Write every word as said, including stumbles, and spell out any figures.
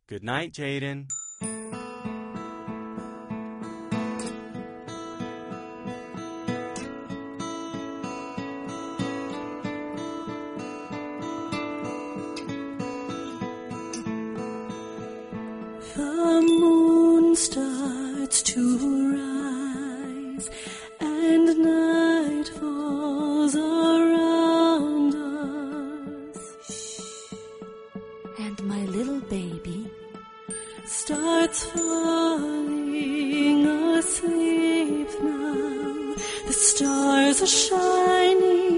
Good night, Jaden. The moon starts to rise and night falls around us. And my little baby starts falling asleep now. The stars are shining